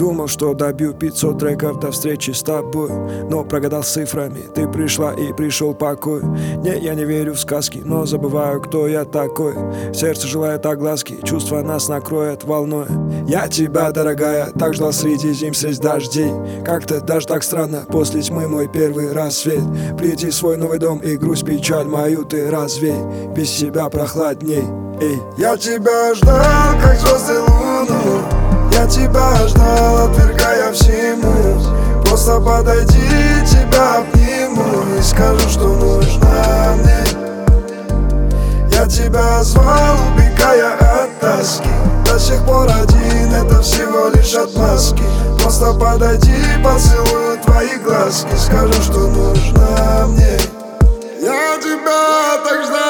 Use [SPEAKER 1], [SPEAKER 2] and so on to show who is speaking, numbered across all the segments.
[SPEAKER 1] Думал, что добью 500 треков до встречи с тобой, но прогадал с цифрами, ты пришла и пришел покой. Не, я не верю в сказки, но забываю, кто я такой. Сердце желает огласки, чувства нас накроет волной. Я тебя, дорогая, так ждал среди зим, среди дождей. Как-то даже так странно, после тьмы мой первый рассвет. Приди в свой новый дом и грусть, печаль мою ты развей. Без себя прохладней. Эй. Я тебя ждал, как звезды луну. Я тебя ждал, отвергая всему. Просто подойди, тебя обниму и скажу, что нужна мне. Я тебя звал, убегая от тоски. До сих пор один, это всего лишь отмазки. Просто подойди, поцелую твои глазки. Скажу, что нужна мне. Я тебя так ждал.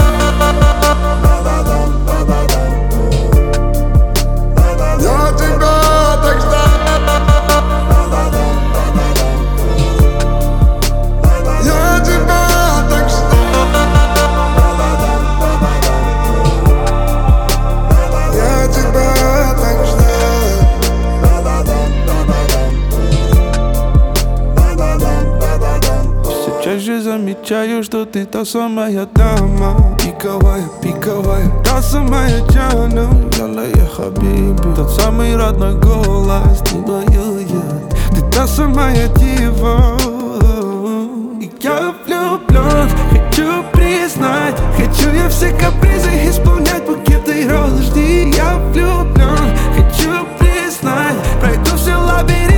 [SPEAKER 2] Чаще замечаю, что ты та самая дама. Пиковая, пиковая, та самая Джана. Ялла я хабиби, тот самый родной голос не воюет. Ты та самая дива. И я влюблен, хочу признать. Хочу я все капризы исполнять, букеты роз жди. Я влюблен, хочу признать. Пройду все лабиринты.